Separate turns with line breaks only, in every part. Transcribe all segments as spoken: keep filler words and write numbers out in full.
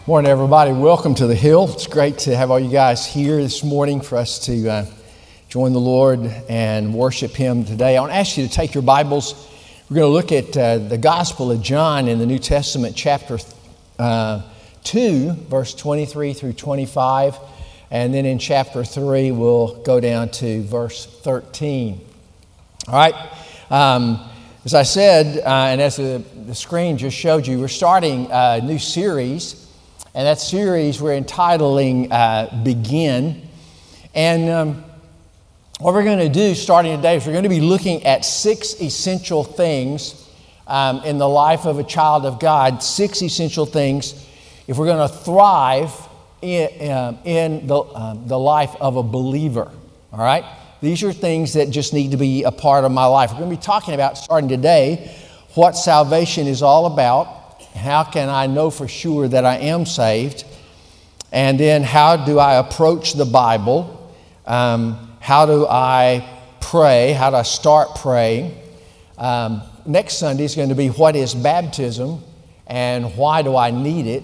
Morning, everybody. Welcome to the Hill. It's great to have all you guys here this morning for us to uh, join the Lord and worship Him today. I want to ask you to take your Bibles. We're going to look at uh, the Gospel of John in the New Testament, chapter uh, two, verse twenty-three through twenty-five. And then in chapter three, we'll go down to verse thirteen. All right. Um, as I said, uh, and as the, the screen just showed you, we're starting a new series. And that series we're entitling uh, Begin. And um, what we're going to do starting today is we're going to be looking at six essential things um, in the life of a child of God. Six essential things if we're going to thrive in, um, in the, um, the life of a believer. All right? These are things that just need to be a part of my life. We're going to be talking about, starting today, what salvation is all about. How can I know for sure that I am saved? And then how do I approach the Bible? Um, how do I pray? How do I start praying? Um, next Sunday is going to be what is baptism and why do I need it?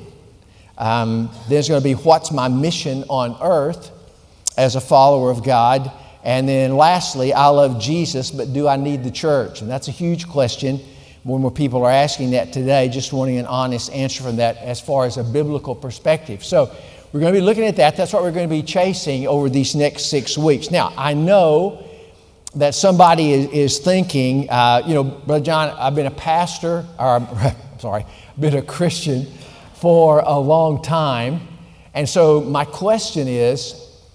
Um, there's going to be what's my mission on earth as a follower of God? And then lastly, I love Jesus, but do I need the church? And that's a huge question. More and more people are asking that today, just wanting an honest answer from that as far as a biblical perspective. So we're going to be looking at that. That's what we're going to be chasing over these next six weeks. Now, I know that somebody is, is thinking, uh, you know, Brother John, I've been a pastor, or sorry, been a Christian for a long time. And so my question is,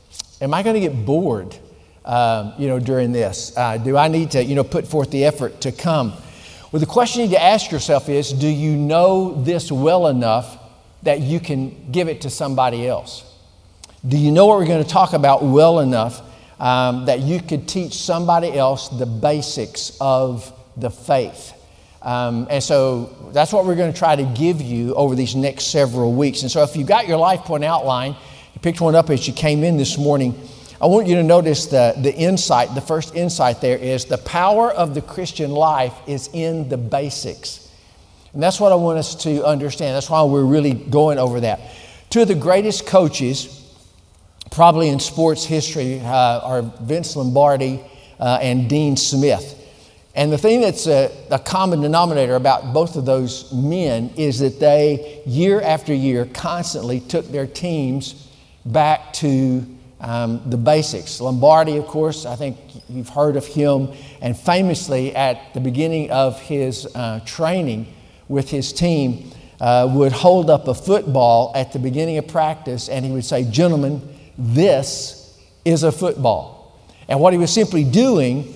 am I going to get bored, um, you know, during this? Uh, do I need to, you know, put forth the effort to come? Well, the question you need to ask yourself is, do you know this well enough that you can give it to somebody else? Do you know what we're going to talk about well enough um, that you could teach somebody else the basics of the faith? Um, and so that's what we're going to try to give you over these next several weeks. And so if you got your Life Point outline, you picked one up as you came in this morning, I want you to notice the, the insight, the first insight there is the power of the Christian life is in the basics. And that's what I want us to understand. That's why we're really going over that. Two of the greatest coaches, probably in sports history, uh, are Vince Lombardi uh, and Dean Smith. And the thing that's a, a common denominator about both of those men is that they, year after year, constantly took their teams back to Um, the basics. Lombardi, of course, I think you've heard of him, and famously at the beginning of his uh, training with his team uh, would hold up a football at the beginning of practice and he would say, "Gentlemen, this is a football." And what he was simply doing,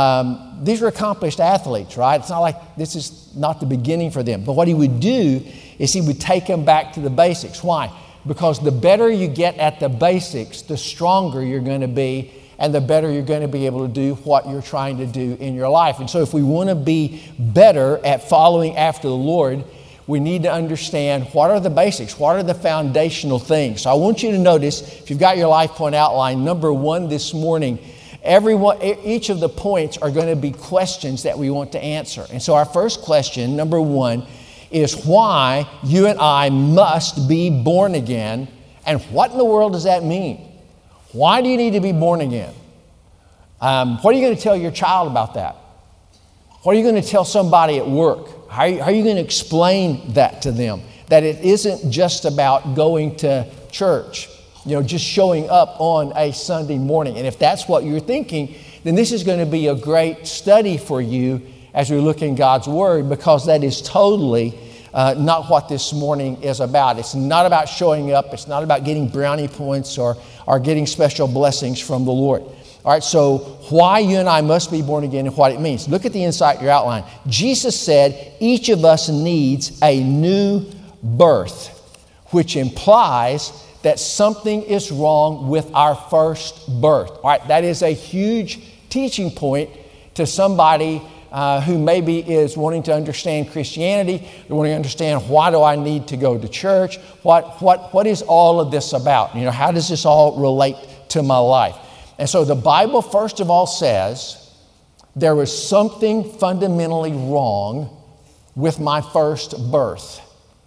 um, these are accomplished athletes, right? It's not like this is not the beginning for them. But what he would do is he would take them back to the basics. Why? Because the better you get at the basics, the stronger you're going to be, and the better you're going to be able to do what you're trying to do in your life. And so if we want to be better at following after the Lord, we need to understand what are the basics, what are the foundational things. So I want you to notice, if you've got your Life Point outline, number one this morning, everyone, each of the points are going to be questions that we want to answer. And so our first question, number one, is why you and I must be born again. And what in the world does that mean? Why do you need to be born again? Um, what are you going to tell your child about that? What are you going to tell somebody at work? How are you, how are you going to explain that to them? That it isn't just about going to church, you know, just showing up on a Sunday morning. And if that's what you're thinking, then this is going to be a great study for you as we look in God's Word, because that is totally uh, not what this morning is about. It's not about showing up. It's not about getting brownie points or, or getting special blessings from the Lord. All right, so why you and I must be born again and what it means. Look at the insight in your outline. Jesus said each of us needs a new birth, which implies that something is wrong with our first birth. All right, that is a huge teaching point to somebody Uh, who maybe is wanting to understand Christianity. They're wanting to understand, why do I need to go to church? What, what, what is all of this about? You know, how does this all relate to my life? And so the Bible, first of all, says there was something fundamentally wrong with my first birth.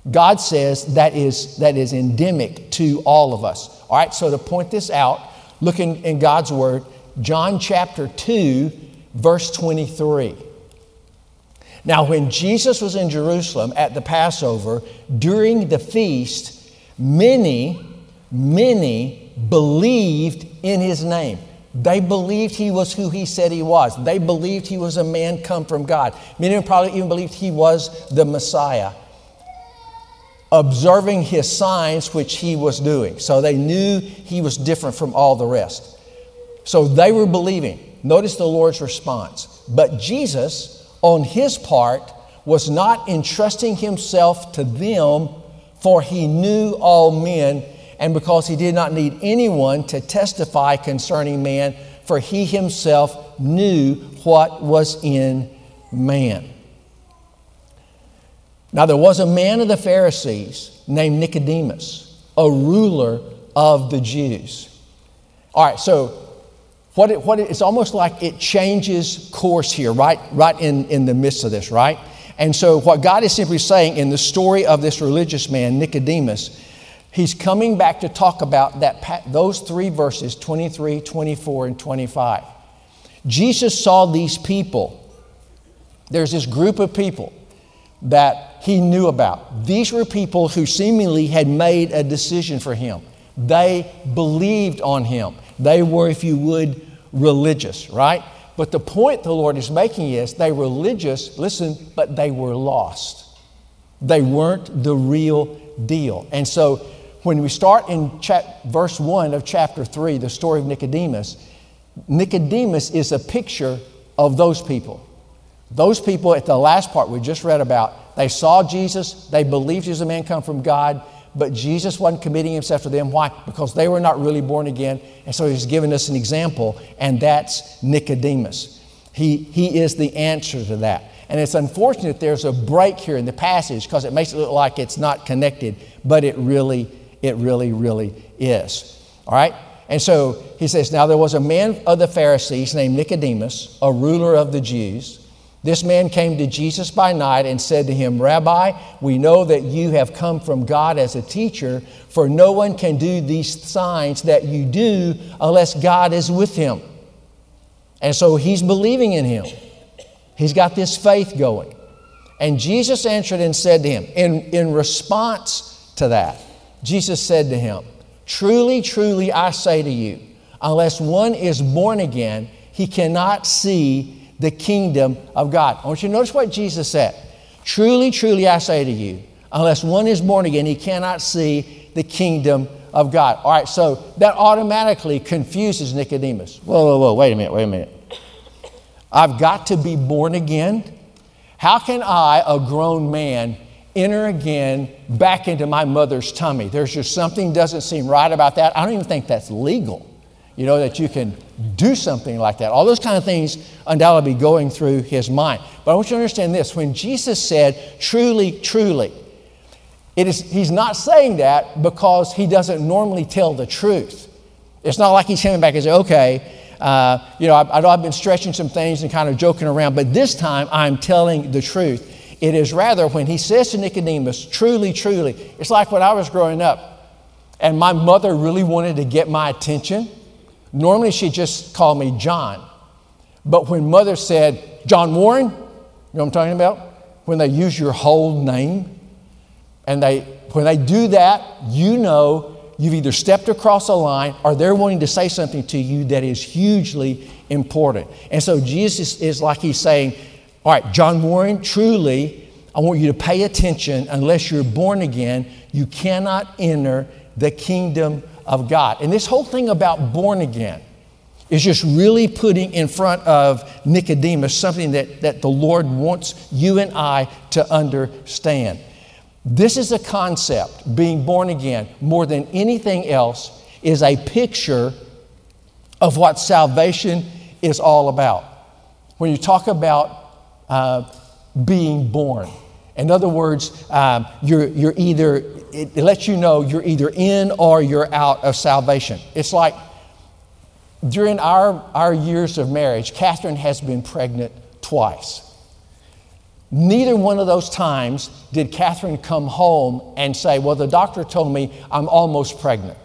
God says that is, that is endemic to all of us. All right, so to point this out, look in, in God's Word, John chapter two, verse twenty-three. Now, when Jesus was in Jerusalem at the Passover, during the feast, many, many believed in his name. They believed he was who he said he was. They believed he was a man come from God. Many of them probably even believed he was the Messiah, observing his signs which he was doing. So they knew he was different from all the rest. So they were believing. Notice the Lord's response. But Jesus, on his part, was not entrusting himself to them, for he knew all men, and because he did not need anyone to testify concerning man, for he himself knew what was in man. Now there was a man of the Pharisees named Nicodemus, a ruler of the Jews. All right, so what it, what it, it's almost like it changes course here, right, right in, in the midst of this, right? And so what God is simply saying in the story of this religious man, Nicodemus, he's coming back to talk about that those three verses, twenty-three, twenty-four, and twenty-five. Jesus saw these people. There's this group of people that he knew about. These were people who seemingly had made a decision for him. They believed on him. They were, if you would, religious, right? But the point the Lord is making is they were religious, listen, but they were lost. They weren't the real deal. And so when we start in chap- verse one of chapter three, the story of Nicodemus, Nicodemus is a picture of those people. Those people at the last part we just read about, they saw Jesus, they believed he was a man come from God, but Jesus wasn't committing himself to them. Why? Because they were not really born again. And so he's given us an example, and that's Nicodemus. He, he is the answer to that. And it's unfortunate there's a break here in the passage because it makes it look like it's not connected, but it really, it really, really is. All right? And so he says, now there was a man of the Pharisees named Nicodemus, a ruler of the Jews. This man came to Jesus by night and said to him, Rabbi, we know that you have come from God as a teacher, for no one can do these signs that you do unless God is with him. And so he's believing in him. He's got this faith going. And Jesus answered and said to him, in, in response to that, Jesus said to him, truly, truly, I say to you, unless one is born again, he cannot see the kingdom of God. I want you to notice what Jesus said. Truly, truly, I say to you, unless one is born again, he cannot see the kingdom of God. All right, so that automatically confuses Nicodemus. Whoa, whoa, whoa, wait a minute, wait a minute. I've got to be born again? How can I, a grown man, enter again back into my mother's tummy? There's just something doesn't seem right about that. I don't even think that's legal. You know, that you can do something like that. All those kind of things undoubtedly be going through his mind. But I want you to understand this. When Jesus said, truly, truly, it is, he's not saying that because he doesn't normally tell the truth. It's not like he's coming back and saying, okay, uh, you know, I, I know I've been stretching some things and kind of joking around, but this time I'm telling the truth. It is rather when he says to Nicodemus, truly, truly, it's like when I was growing up and my mother really wanted to get my attention. Normally she'd just call me John. But when mother said, John Warren, you know what I'm talking about? When they use your whole name, and they when they do that, you know you've either stepped across a line or they're wanting to say something to you that is hugely important. And so Jesus is like he's saying, all right, John Warren, truly, I want you to pay attention. Unless you're born again, you cannot enter the kingdom of God. And this whole thing about born again is just really putting in front of Nicodemus something that, that the Lord wants you and I to understand. This is a concept, being born again, more than anything else, is a picture of what salvation is all about. When you talk about uh, being born, in other words, um, you're, you're either, it, it lets you know you're either in or you're out of salvation. It's like during our, our years of marriage, Catherine has been pregnant twice. Neither one of those times did Catherine come home and say, well, the doctor told me I'm almost pregnant.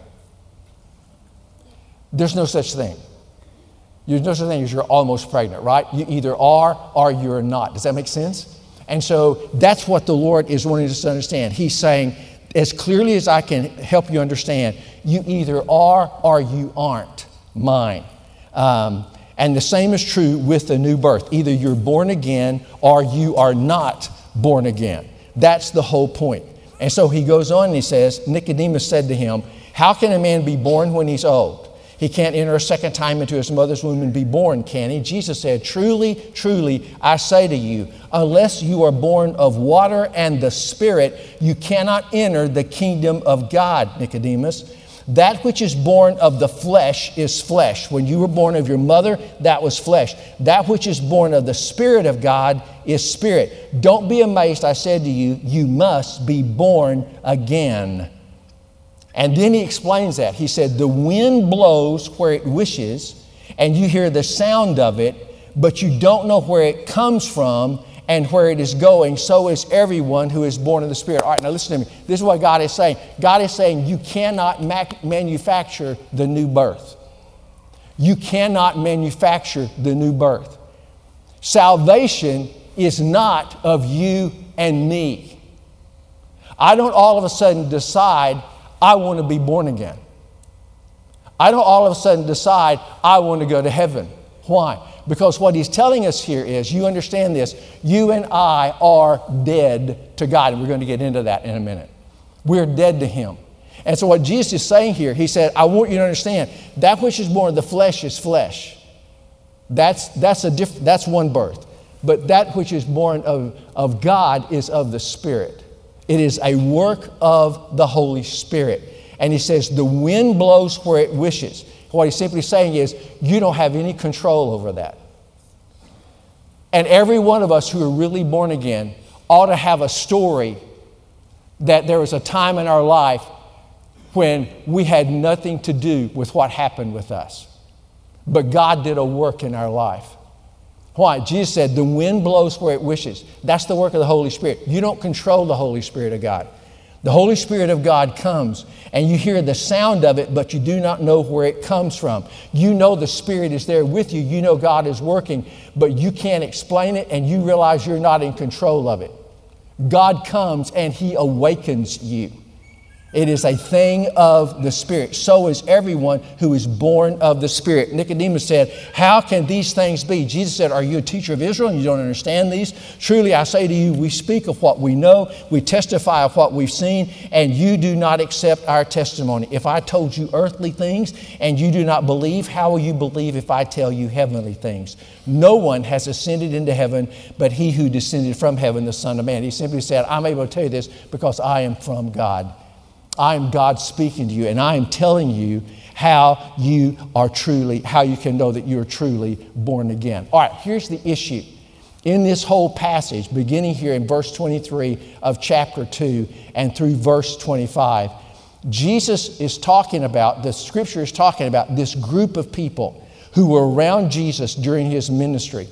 There's no such thing. There's no such thing as you're almost pregnant, right? You either are or you're not. Does that make sense? And so that's what the Lord is wanting us to understand. He's saying, as clearly as I can help you understand, you either are or you aren't mine. Um, and the same is true with the new birth. Either you're born again or you are not born again. That's the whole point. And so he goes on and he says, Nicodemus said to him, how can a man be born when he's old? He can't enter a second time into his mother's womb and be born, can he? Jesus said, truly, truly, I say to you, unless you are born of water and the Spirit, you cannot enter the kingdom of God, Nicodemus. That which is born of the flesh is flesh. When you were born of your mother, that was flesh. That which is born of the Spirit of God is spirit. Don't be amazed, I said to you, you must be born again. And then he explains that. He said, the wind blows where it wishes, and you hear the sound of it, but you don't know where it comes from and where it is going. So is everyone who is born of the Spirit. All right, now listen to me. This is what God is saying. God is saying you cannot mac- manufacture the new birth. You cannot manufacture the new birth. Salvation is not of you and me. I don't all of a sudden decide I want to be born again. I don't all of a sudden decide I want to go to heaven. Why? Because what he's telling us here is, you understand this, you and I are dead to God. And we're going to get into that in a minute. We're dead to Him. And so what Jesus is saying here, He said, I want you to understand, that which is born of the flesh is flesh. That's, that's, a diff- that's one birth. But that which is born of, of God is of the Spirit. It is a work of the Holy Spirit. And he says, the wind blows where it wishes. What he's simply saying is, you don't have any control over that. And every one of us who are really born again ought to have a story that there was a time in our life when we had nothing to do with what happened with us. But God did a work in our life. Why? Jesus said, the wind blows where it wishes. That's the work of the Holy Spirit. You don't control the Holy Spirit of God. The Holy Spirit of God comes and you hear the sound of it, but you do not know where it comes from. You know the Spirit is there with you. You know God is working, but you can't explain it and you realize you're not in control of it. God comes and He awakens you. It is a thing of the Spirit. So is everyone who is born of the Spirit. Nicodemus said, how can these things be? Jesus said, are you a teacher of Israel and you don't understand these? Truly, I say to you, we speak of what we know, we testify of what we've seen, and you do not accept our testimony. If I told you earthly things and you do not believe, how will you believe if I tell you heavenly things? No one has ascended into heaven but He who descended from heaven, the Son of Man. He simply said, I'm able to tell you this because I am from God. I am God speaking to you, and I am telling you how you are truly, how you can know that you are truly born again. All right, here's the issue. In this whole passage, beginning here in verse twenty-three of chapter two and through verse twenty-five, Jesus is talking about, the Scripture is talking about this group of people who were around Jesus during His ministry.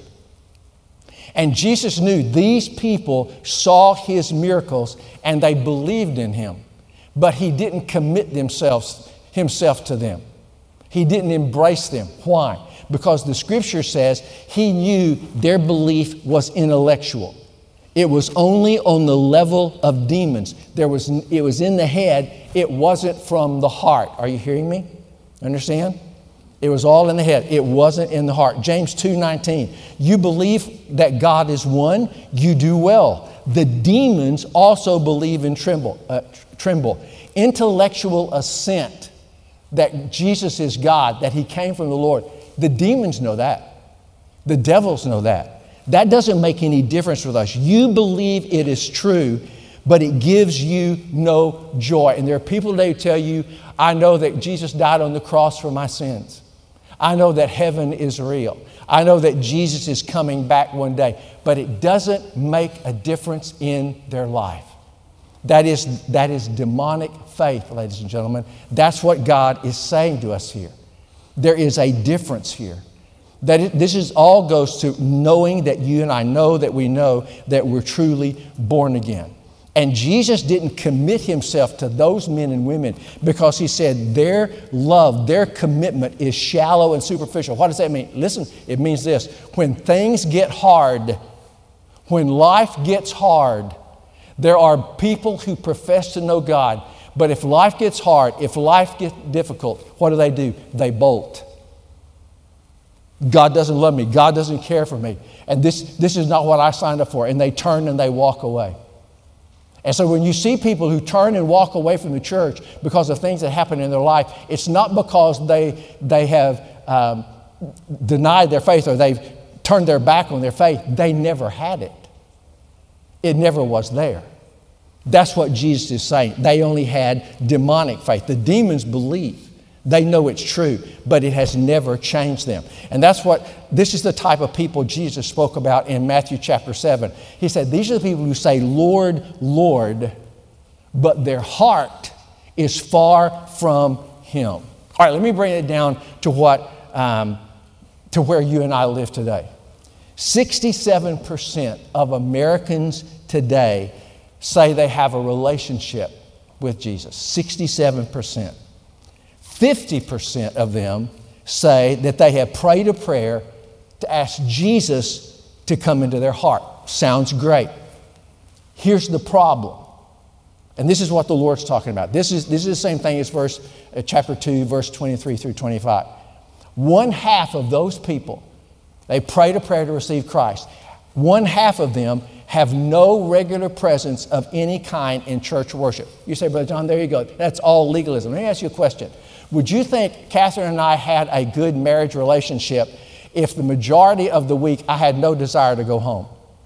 And Jesus knew these people saw His miracles and they believed in Him. But He didn't commit themselves, Himself to them. He didn't embrace them. Why? Because the Scripture says He knew their belief was intellectual. It was only on the level of demons. There was, it was in the head. It wasn't from the heart. Are you hearing me? Understand? It was all in the head. It wasn't in the heart. James two nineteen. You believe that God is one, you do well. The demons also believe and tremble. Uh, tremble. Intellectual assent that Jesus is God, that He came from the Lord. The demons know that. The devils know that. That doesn't make any difference with us. You believe it is true, but it gives you no joy. And there are people today who tell you, I know that Jesus died on the cross for my sins. I know that heaven is real. I know that Jesus is coming back one day, but it doesn't make a difference in their life. That is, that is demonic faith, ladies and gentlemen. That's what God is saying to us here. There is a difference here. That it, this is all goes to knowing that you and I know that we know that we're truly born again. And Jesus didn't commit himself to those men and women because he said their love, their commitment is shallow and superficial. What does that mean? Listen, it means this. When things get hard, when life gets hard, there are people who profess to know God, but if life gets hard, if life gets difficult, what do they do? They bolt. God doesn't love me. God doesn't care for me. And this, this is not what I signed up for. And they turn and they walk away. And so when you see people who turn and walk away from the church because of things that happen in their life, it's not because they, they have um, denied their faith or they've turned their back on their faith. They never had it. It never was there. That's what Jesus is saying. They only had demonic faith. The demons believe. They know it's true, but it has never changed them. And that's what, this is the type of people Jesus spoke about in Matthew chapter seven. He said, these are the people who say, Lord, Lord, but their heart is far from Him. All right, let me bring it down to what, um, to where you and I live today. sixty-seven percent of Americans today say they have a relationship with Jesus. sixty-seven percent. fifty percent of them say that they have prayed a prayer to ask Jesus to come into their heart. Sounds great. Here's the problem. And this is what the Lord's talking about. This is, this is the same thing as verse, uh, chapter two, verse twenty-three through twenty-five. One half of those people, they prayed a prayer to receive Christ. One half of them have no regular presence of any kind in church worship. You say, Brother John, there you go. That's all legalism. Let me ask you a question. Would you think Catherine and I had a good marriage relationship if the majority of the week I had no desire to go home?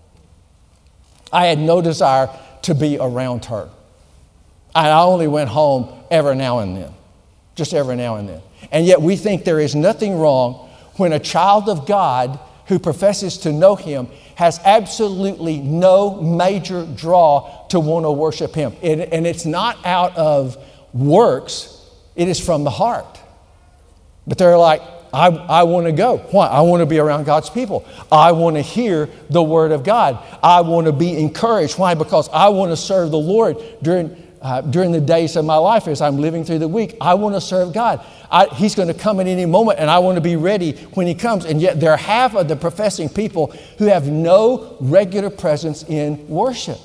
I had no desire to be around her. And I only went home every now and then, just every now and then. And yet we think there is nothing wrong when a child of God who professes to know Him has absolutely no major draw to want to worship Him. And, and it's not out of works. It is from the heart. But they're like, I, I want to go. Why? I want to be around God's people. I want to hear the Word of God. I want to be encouraged. Why? Because I want to serve the Lord during, uh, during the days of my life as I'm living through the week. I want to serve God. I, he's going to come at any moment, and I want to be ready when He comes. And yet there are half of the professing people who have no regular presence in worship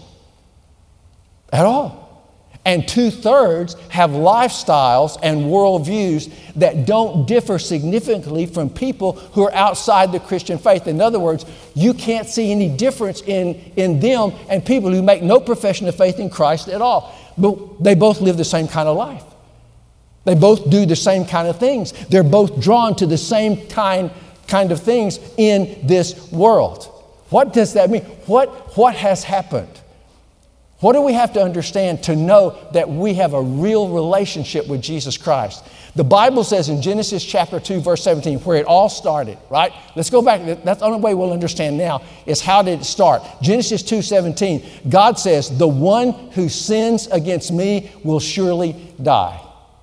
at all. And two-thirds have lifestyles and worldviews that don't differ significantly from people who are outside the Christian faith. In other words, you can't see any difference in, in them and people who make no profession of faith in Christ at all. But they both live the same kind of life. They both do the same kind of things. They're both drawn to the same kind, kind of things in this world. What does that mean? What, what has happened? What do we have to understand to know that we have a real relationship with Jesus Christ? The Bible says in Genesis chapter two, verse seventeen, where it all started, right? Let's go back. That's the only way we'll understand now is how did it start? Genesis two seventeen, God says, the one who sins against me will surely die.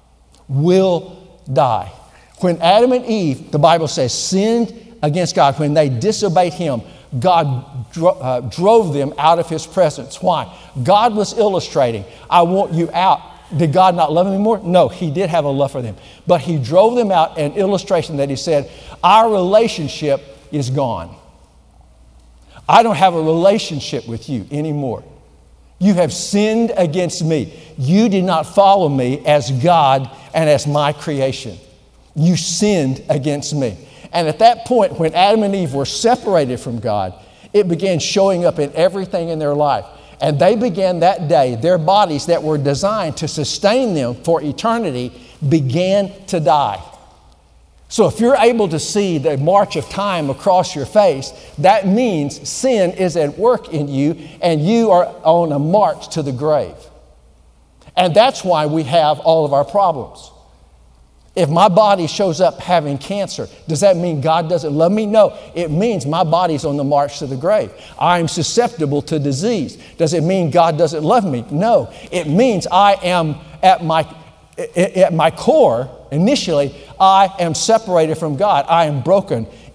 Will die. When Adam and Eve, the Bible says, sinned against God, when they disobeyed Him, God dro- uh, drove them out of His presence. Why? God was illustrating, I want you out. Did God not love them anymore? No, He did have a love for them. But He drove them out, an illustration that He said, our relationship is gone. I don't have a relationship with you anymore. You have sinned against me. You did not follow me as God and as my creation. You sinned against me. And at that point, when Adam and Eve were separated from God, it began showing up in everything in their life. And they began that day, their bodies that were designed to sustain them for eternity began to die. So if you're able to see the march of time across your face, that means sin is at work in you and you are on a march to the grave. And that's why we have all of our problems. If my body shows up having cancer, does that mean God doesn't love me? No, it means my body's on the march to the grave. I'm susceptible to disease. Does it mean God doesn't love me? No, it means I am at my, at my core, initially, I am separated from God. I am broken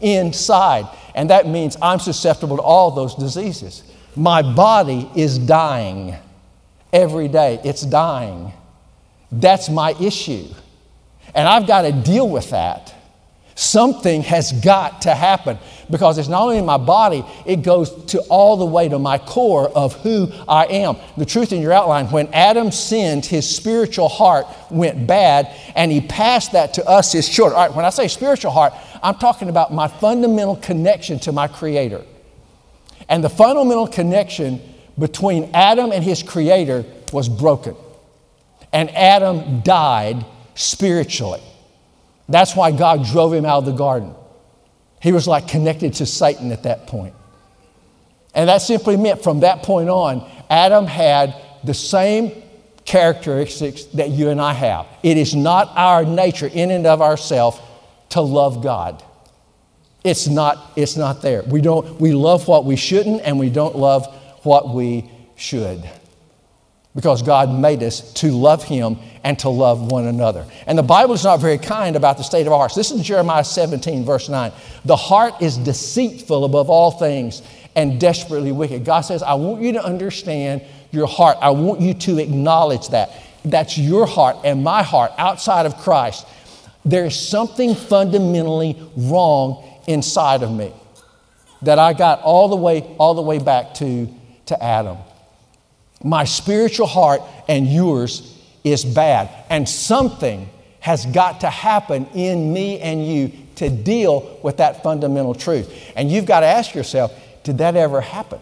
inside. And that means I'm susceptible to all those diseases. My body is dying every day. It's dying. That's my issue. And I've got to deal with that. Something has got to happen, because it's not only in my body, it goes to all the way to my core of who I am. The truth in your outline, when Adam sinned, his spiritual heart went bad, and he passed that to us, his children. All right, when I say spiritual heart, I'm talking about my fundamental connection to my Creator. And the fundamental connection between Adam and his Creator was broken. And Adam died spiritually. That's why God drove him out of the garden. He was like connected to Satan at that point. And that simply meant from that point on, Adam had the same characteristics that you and I have. It is not our nature in and of ourselves to love God. It's not, it's not there. We don't, we love what we shouldn't, and we don't love what we should. Because God made us to love Him and to love one another. And the Bible is not very kind about the state of our hearts. Listen to Jeremiah seventeen, verse nine. The heart is deceitful above all things and desperately wicked. God says, I want you to understand your heart. I want you to acknowledge that. That's your heart and my heart outside of Christ. There is something fundamentally wrong inside of me that I got all the way, all the way back to, to Adam. My spiritual heart and yours is bad. And something has got to happen in me and you to deal with that fundamental truth. And you've got to ask yourself, did that ever happen?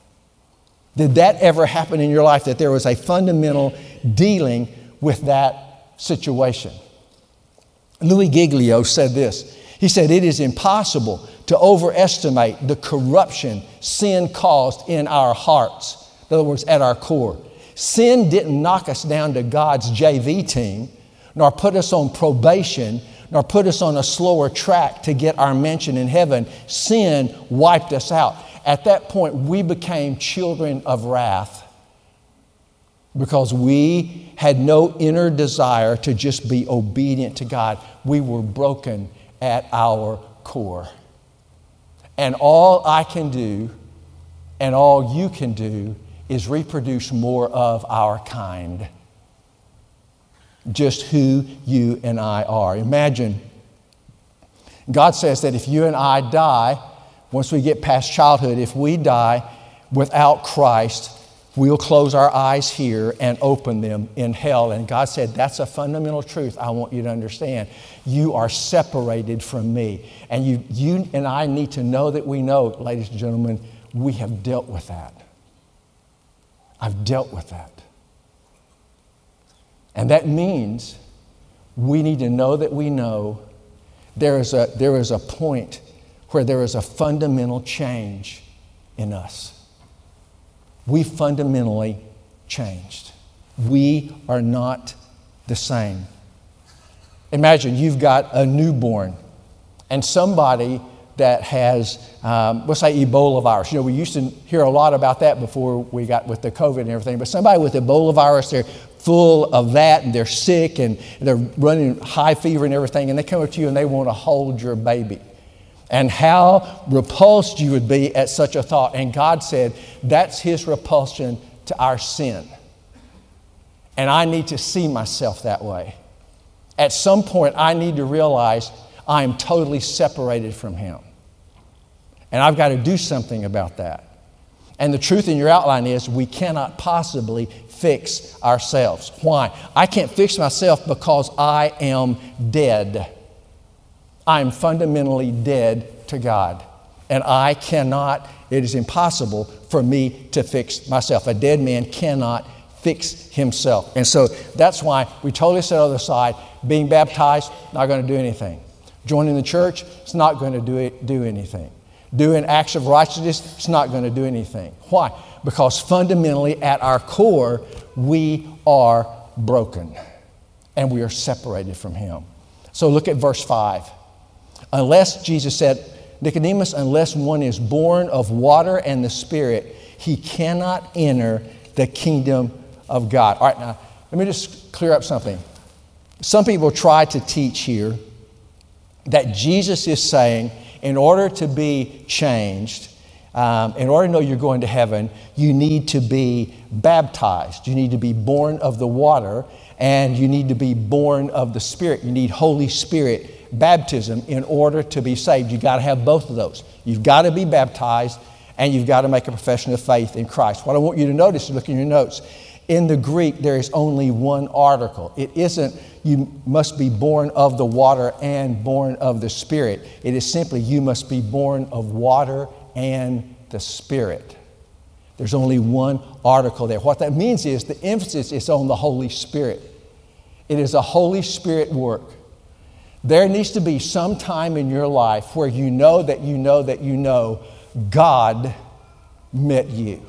Did that ever happen in your life, that there was a fundamental dealing with that situation? Louis Giglio said this. He said, it is impossible to overestimate the corruption sin caused in our hearts. In other words, at our core. Sin didn't knock us down to God's J V team, nor put us on probation, nor put us on a slower track to get our mention in heaven. Sin wiped us out. At that point, we became children of wrath because we had no inner desire to just be obedient to God. We were broken at our core. And all I can do, and all you can do, is reproduce more of our kind. Just who you and I are. Imagine, God says that if you and I die, once we get past childhood, if we die without Christ, we'll close our eyes here and open them in hell. And God said, that's a fundamental truth I want you to understand. You are separated from me. And you, you and I need to know that we know, ladies and gentlemen, we have dealt with that. I've dealt with that. And that means we need to know that we know there is a, there is a point where there is a fundamental change in us. We fundamentally changed. We are not the same. Imagine you've got a newborn and somebody that has, um, let's say, Ebola virus. You know, we used to hear a lot about that before we got with the COVID and everything, but somebody with Ebola virus, they're full of that and they're sick and they're running high fever and everything, and they come up to you and they want to hold your baby. And how repulsed you would be at such a thought. And God said, that's His repulsion to our sin. And I need to see myself that way. At some point, I need to realize I am totally separated from Him. And I've got to do something about that. And the truth in your outline is we cannot possibly fix ourselves. Why? I can't fix myself because I am dead. I am fundamentally dead to God. And I cannot, it is impossible for me to fix myself. A dead man cannot fix himself. And so that's why we totally set on the other side. Being baptized, not going to do anything. Joining the church, it's not going to do it, do anything. Doing acts of righteousness, it's not going to do anything. Why? Because fundamentally at our core, we are broken and we are separated from Him. So look at verse five. Unless, Jesus said, Nicodemus, unless one is born of water and the Spirit, he cannot enter the kingdom of God. All right, now, let me just clear up something. Some people try to teach here that Jesus is saying, in order to be changed, um, in order to know you're going to heaven, you need to be baptized. You need to be born of the water, and you need to be born of the Spirit. You need Holy Spirit baptism in order to be saved. You've got to have both of those. You've got to be baptized, and you've got to make a profession of faith in Christ. What I want you to notice, look in your notes, in the Greek, there is only one article. It isn't, you must be born of the water and born of the Spirit. It is simply, you must be born of water and the Spirit. There's only one article there. What that means is the emphasis is on the Holy Spirit. It is a Holy Spirit work. There needs to be some time in your life where you know that you know that you know God met you.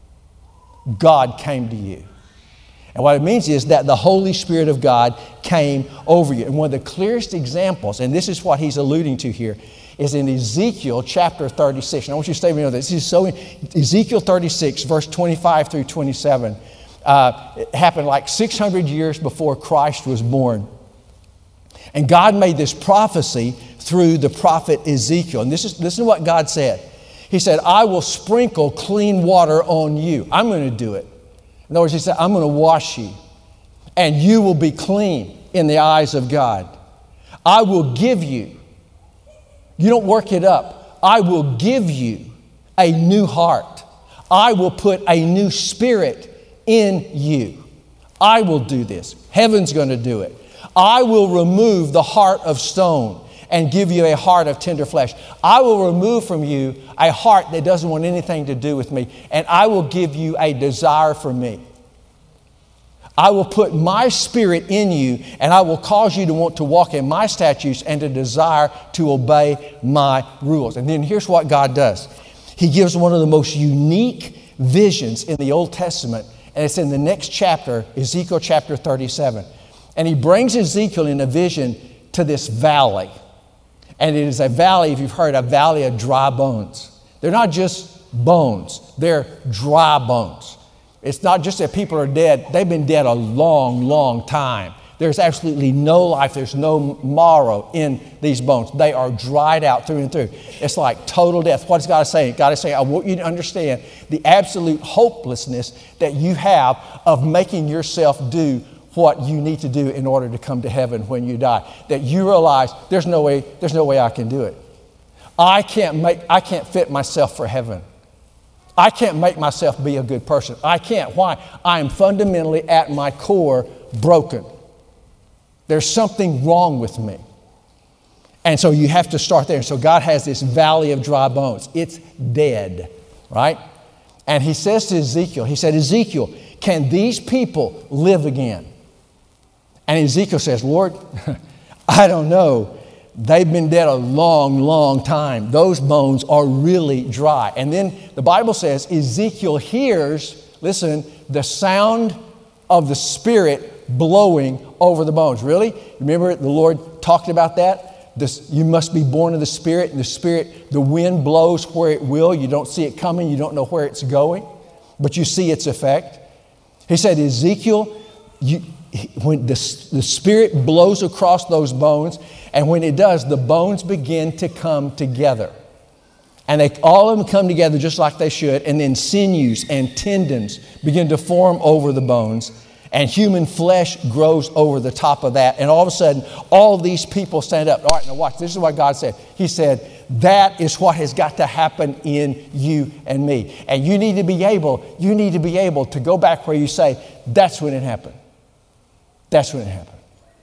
God came to you. And what it means is that the Holy Spirit of God came over you. And one of the clearest examples, and this is what he's alluding to here, is in Ezekiel chapter thirty-six. And I want you to stay with me on this. This is so, Ezekiel thirty-six, verse twenty-five through twenty-seven. Uh, it happened like six hundred years before Christ was born. And God made this prophecy through the prophet Ezekiel. And this is, this is what God said. He said, I will sprinkle clean water on you. I'm going to do it. In other words, he said, I'm going to wash you, and you will be clean in the eyes of God. I will give you, you don't work it up, I will give you a new heart. I will put a new spirit in you. I will do this. Heaven's going to do it. I will remove the heart of stone and give you a heart of tender flesh. I will remove from you a heart that doesn't want anything to do with me, and I will give you a desire for me. I will put my spirit in you, and I will cause you to want to walk in my statutes and to desire to obey my rules. And then here's what God does. He gives one of the most unique visions in the Old Testament, and it's in the next chapter, Ezekiel chapter thirty-seven. And he brings Ezekiel in a vision to this valley. And it is a valley, if you've heard, a valley of dry bones. They're not just bones, they're dry bones. It's not just that people are dead, they've been dead a long, long time. There's absolutely no life, there's no marrow in these bones. They are dried out through and through. It's like total death. What is God saying? God is saying, I want you to understand the absolute hopelessness that you have of making yourself do what you need to do in order to come to heaven when you die. That you realize there's no way, there's no way I can do it. I can't make, I can't fit myself for heaven. I can't make myself be a good person. I can't. Why? I am fundamentally at my core broken. There's something wrong with me. And so you have to start there. And so God has this valley of dry bones. It's dead, right? And he says to Ezekiel, he said, Ezekiel, can these people live again? And Ezekiel says, Lord, I don't know. They've been dead a long, long time. Those bones are really dry. And then the Bible says Ezekiel hears, listen, the sound of the Spirit blowing over the bones. Really? Remember the Lord talked about that? This, you must be born of the Spirit. And the Spirit, the wind blows where it will. You don't see it coming. You don't know where it's going. But you see its effect. He said, Ezekiel, you, when the, the Spirit blows across those bones, and when it does, the bones begin to come together. And they, all of them come together just like they should, and then sinews and tendons begin to form over the bones, and human flesh grows over the top of that. And all of a sudden, all these people stand up. All right, now watch. This is what God said. He said, that is what has got to happen in you and me. And you need to be able, you need to be able to go back where you say, that's when it happened. That's when it happened.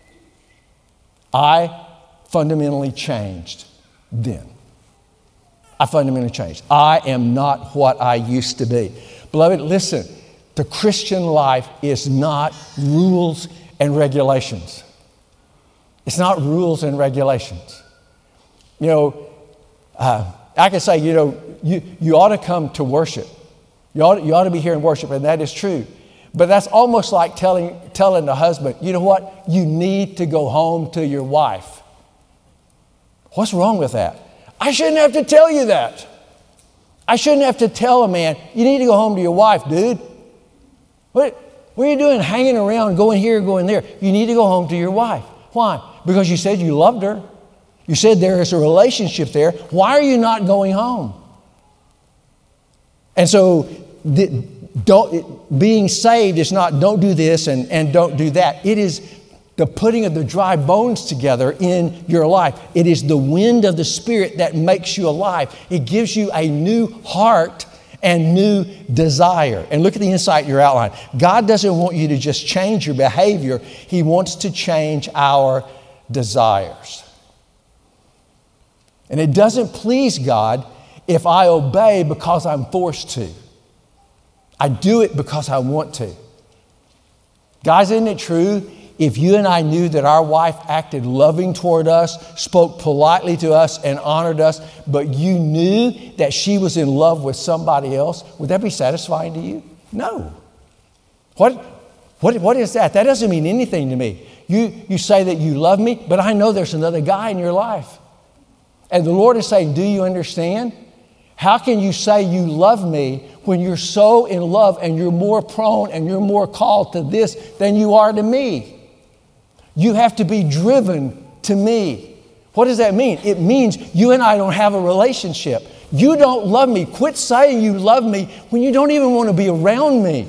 I fundamentally changed then. I fundamentally changed. I am not what I used to be. Beloved, listen, the Christian life is not rules and regulations. It's not rules and regulations. You know, uh, I can say, you know, you, you ought to come to worship. You ought, you ought to be here in worship, and that is true. But that's almost like telling, telling the husband, you know what? You need to go home to your wife. What's wrong with that? I shouldn't have to tell you that. I shouldn't have to tell a man, you need to go home to your wife, dude. What, what are you doing hanging around, going here, going there? You need to go home to your wife. Why? Because you said you loved her. You said there is a relationship there. Why are you not going home? And so the, don't, it, being saved is not don't do this and, and don't do that. It is the putting of the dry bones together in your life. It is the wind of the Spirit that makes you alive. It gives you a new heart and new desire. And look at the insight in your outline. God doesn't want you to just change your behavior. He wants to change our desires. And it doesn't please God if I obey because I'm forced to. I do it because I want to. Guys, isn't it true? If you and I knew that our wife acted loving toward us, spoke politely to us, and honored us, but you knew that she was in love with somebody else, would that be satisfying to you? No. What, what, what is that? That doesn't mean anything to me. You, you say that you love me, but I know there's another guy in your life. And the Lord is saying, do you understand? How can you say you love me when you're so in love and you're more prone and you're more called to this than you are to me? You have to be driven to me. What does that mean? It means you and I don't have a relationship. You don't love me. Quit saying you love me when you don't even want to be around me.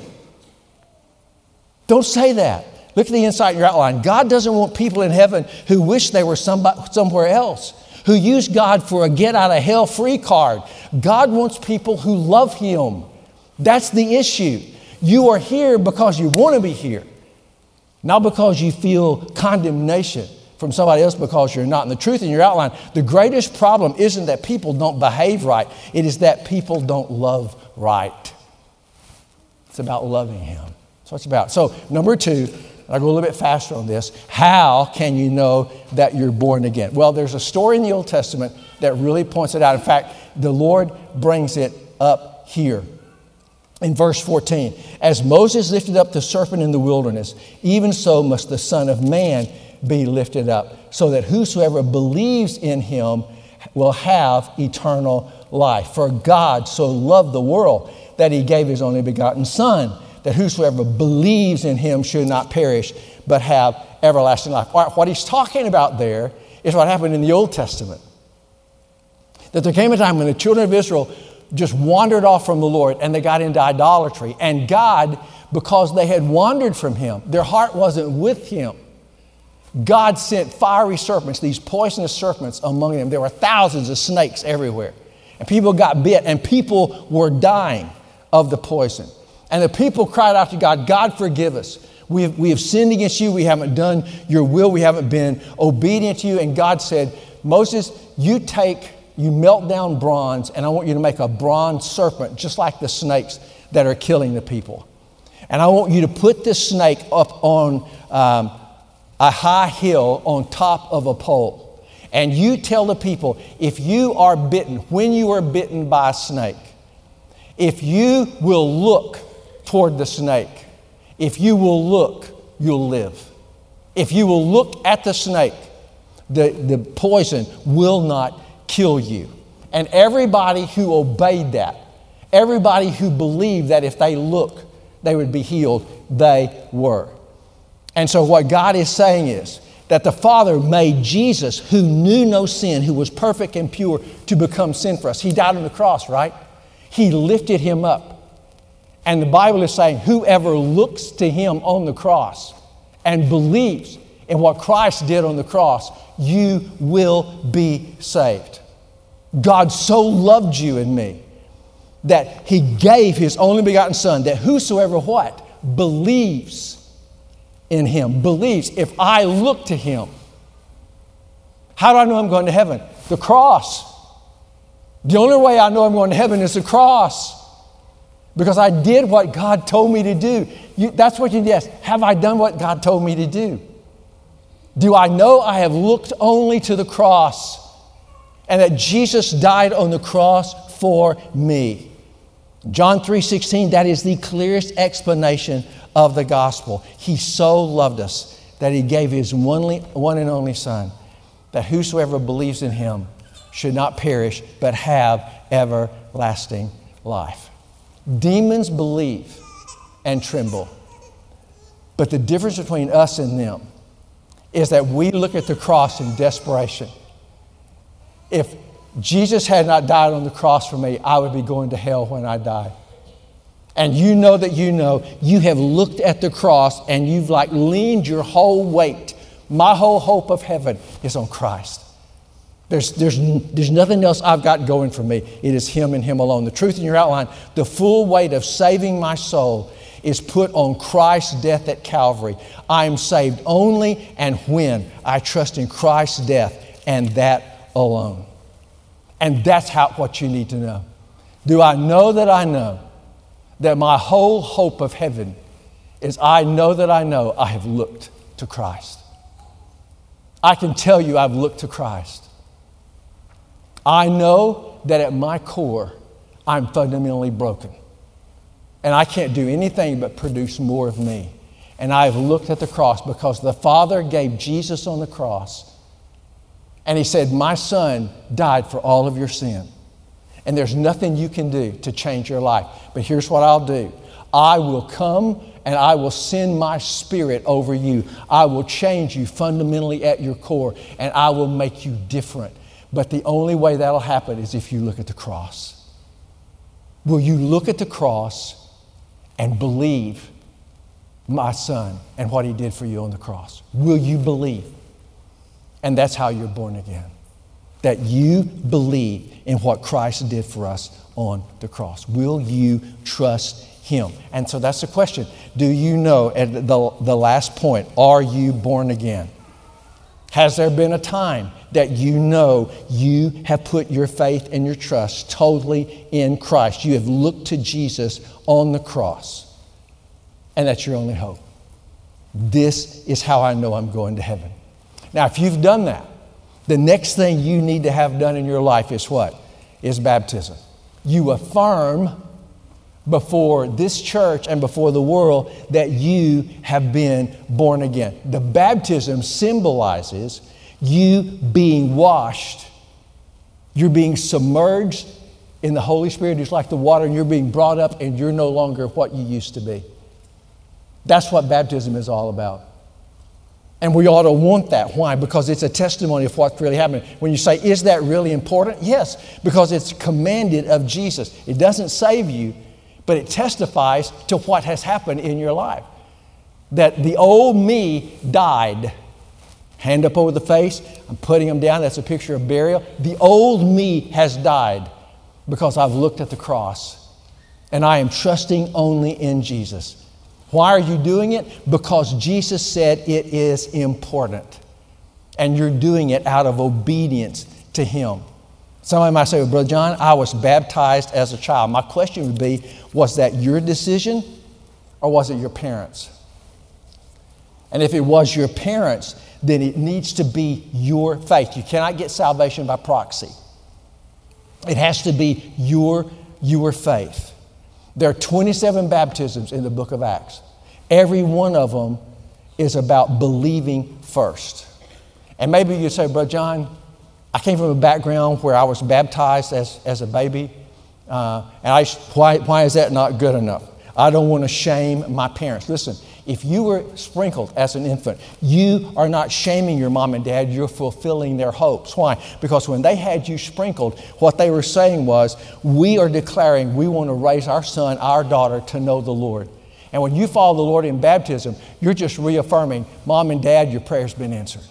Don't say that. Look at the insight in your outline. God doesn't want people in heaven who wish they were somebody, somewhere else, who use God for a get-out-of-hell-free card. God wants people who love Him. That's the issue. You are here because you want to be here. Not because you feel condemnation from somebody else because you're not. And the truth in your outline, the greatest problem isn't that people don't behave right. It is that people don't love right. It's about loving Him. That's what it's about. So number two, I'll go a little bit faster on this. How can you know that you're born again? Well, there's a story in the Old Testament that really points it out. In fact, the Lord brings it up here. In verse fourteen, as Moses lifted up the serpent in the wilderness, even so must the Son of Man be lifted up, so that whosoever believes in Him will have eternal life. For God so loved the world that He gave His only begotten Son, that whosoever believes in Him should not perish, but have everlasting life. What He's talking about there is what happened in the Old Testament. That there came a time when the children of Israel just wandered off from the Lord and they got into idolatry. And God, because they had wandered from Him, their heart wasn't with Him, God sent fiery serpents, these poisonous serpents among them. There were thousands of snakes everywhere. And people got bit and people were dying of the poison. And the people cried out to God, God, forgive us. We have, we have sinned against you. We haven't done your will. We haven't been obedient to you. And God said, Moses, you take... You melt down bronze, and I want you to make a bronze serpent, just like the snakes that are killing the people. And I want you to put this snake up on um, a high hill on top of a pole. And you tell the people, if you are bitten, when you are bitten by a snake, if you will look toward the snake, if you will look, you'll live. If you will look at the snake, the, the poison will not kill you. And everybody who obeyed that, everybody who believed that if they look, they would be healed, they were. And so what God is saying is that the Father made Jesus, who knew no sin, who was perfect and pure, to become sin for us. He died on the cross, right? He lifted Him up. And the Bible is saying whoever looks to Him on the cross and believes in what Christ did on the cross, you will be saved. God so loved you and me that He gave His only begotten Son, that whosoever what? Believes in Him. Believes. If I look to Him, how do I know I'm going to heaven? The cross. The only way I know I'm going to heaven is the cross. Because I did what God told me to do. You, that's what you ask. Have I done what God told me to do? Do I know I have looked only to the cross and that Jesus died on the cross for me? John three sixteen, that is the clearest explanation of the gospel. He so loved us that He gave His one, one and only Son, that whosoever believes in Him should not perish but have everlasting life. Demons believe and tremble. But the difference between us and them is that we look at the cross in desperation If Jesus had not died on the cross for me, I would be going to hell when I die. And you know that you know, you have looked at the cross and you've like leaned your whole weight. My whole hope of heaven is on Christ. There's, there's, there's nothing else I've got going for me. It is Him and Him alone. The truth in your outline, the full weight of saving my soul is put on Christ's death at Calvary. I am saved only and when I trust in Christ's death and that alone. And that's how, what you need to know. Do I know that I know that my whole hope of heaven is I know that I know I have looked to Christ. I can tell you I've looked to Christ. I know that at my core, I'm fundamentally broken. And I can't do anything but produce more of me. And I've looked at the cross because the Father gave Jesus on the cross. And He said, my Son died for all of your sin. And there's nothing you can do to change your life. But here's what I'll do. I will come and I will send my Spirit over you. I will change you fundamentally at your core. And I will make you different. But the only way that'll happen is if you look at the cross. Will you look at the cross and believe my Son and what He did for you on the cross? Will you believe? And that's how you're born again. That you believe in what Christ did for us on the cross. Will you trust Him? And so that's the question. Do you know, at the, the last point, are you born again? Has there been a time that you know you have put your faith and your trust totally in Christ? You have looked to Jesus on the cross, and that's your only hope. This is how I know I'm going to heaven. Now, if you've done that, the next thing you need to have done in your life is what? Is baptism. You affirm before this church and before the world that you have been born again. The baptism symbolizes you being washed. You're being submerged in the Holy Spirit, who's like the water, and you're being brought up and you're no longer what you used to be. That's what baptism is all about. And we ought to want that. Why? Because it's a testimony of what's really happening. When you say, is that really important? Yes, because it's commanded of Jesus. It doesn't save you, but it testifies to what has happened in your life. That the old me died. Hand up over the face. I'm putting them down. That's a picture of burial. The old me has died because I've looked at the cross. And I am trusting only in Jesus. Why are you doing it? Because Jesus said it is important. And you're doing it out of obedience to Him. Somebody might say, well, Brother John, I was baptized as a child. My question would be, was that your decision or was it your parents? And if it was your parents, then it needs to be your faith. You cannot get salvation by proxy. It has to be your, your faith. There are twenty-seven baptisms in the book of Acts. Every one of them is about believing first. And maybe you say, Brother John, I came from a background where I was baptized as, as a baby. Uh, and I, why, why is that not good enough? I don't want to shame my parents. Listen, if you were sprinkled as an infant, you are not shaming your mom and dad, you're fulfilling their hopes. Why? Because when they had you sprinkled, what they were saying was, we are declaring we want to raise our son, our daughter to know the Lord. And when you follow the Lord in baptism, you're just reaffirming, Mom and Dad, your prayer's been answered.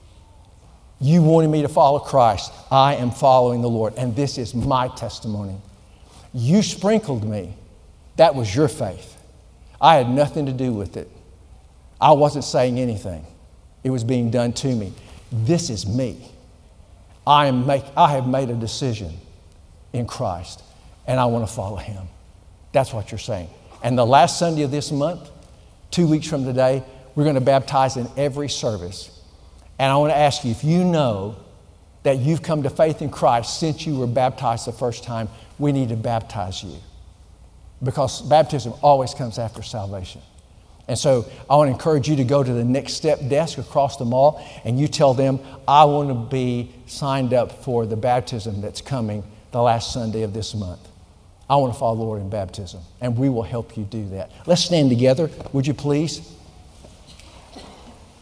You wanted me to follow Christ. I am following the Lord, and this is my testimony. You sprinkled me. That was your faith. I had nothing to do with it. I wasn't saying anything. It was being done to me. This is me. I am make, I have made a decision in Christ, and I want to follow Him. That's what you're saying. And the last Sunday of this month, two weeks from today, we're going to baptize in every service. And I want to ask you, if you know that you've come to faith in Christ since you were baptized the first time, we need to baptize you. Because baptism always comes after salvation. And so I want to encourage you to go to the Next Step desk across the mall and you tell them, I want to be signed up for the baptism that's coming the last Sunday of this month. I want to follow the Lord in baptism, and we will help you do that. Let's stand together, would you please?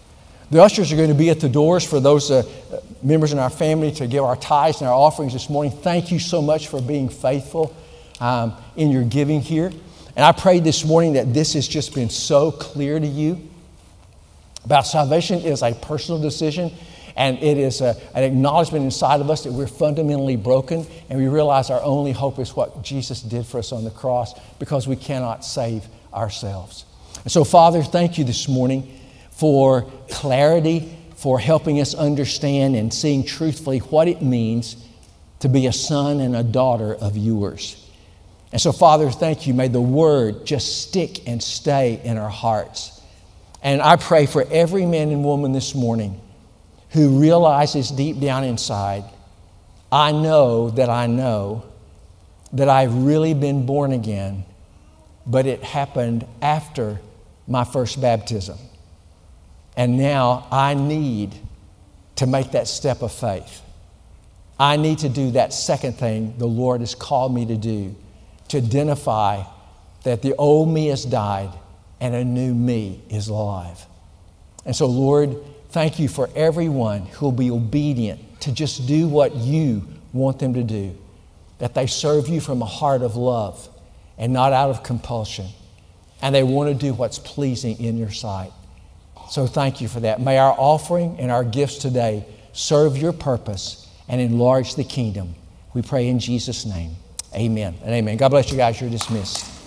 The ushers are going to be at the doors for those uh, members in our family to give our tithes and our offerings this morning. Thank you so much for being faithful um, in your giving here. And I pray this morning that this has just been so clear to you about salvation is a personal decision, and it is a, an acknowledgement inside of us that we're fundamentally broken, and we realize our only hope is what Jesus did for us on the cross, because we cannot save ourselves. And so, Father, thank you this morning for clarity, for helping us understand and seeing truthfully what it means to be a son and a daughter of yours. And so, Father, thank you. May the word just stick and stay in our hearts. And I pray for every man and woman this morning who realizes deep down inside, I know that I know that I've really been born again, but it happened after my first baptism. And now I need to make that step of faith. I need to do that second thing the Lord has called me to do, to identify that the old me has died and a new me is alive. And so, Lord, thank you for everyone who will be obedient to just do what you want them to do, that they serve you from a heart of love and not out of compulsion, and they want to do what's pleasing in your sight. So thank you for that. May our offering and our gifts today serve your purpose and enlarge the kingdom. We pray in Jesus' name. Amen and amen. God bless you guys. You're dismissed.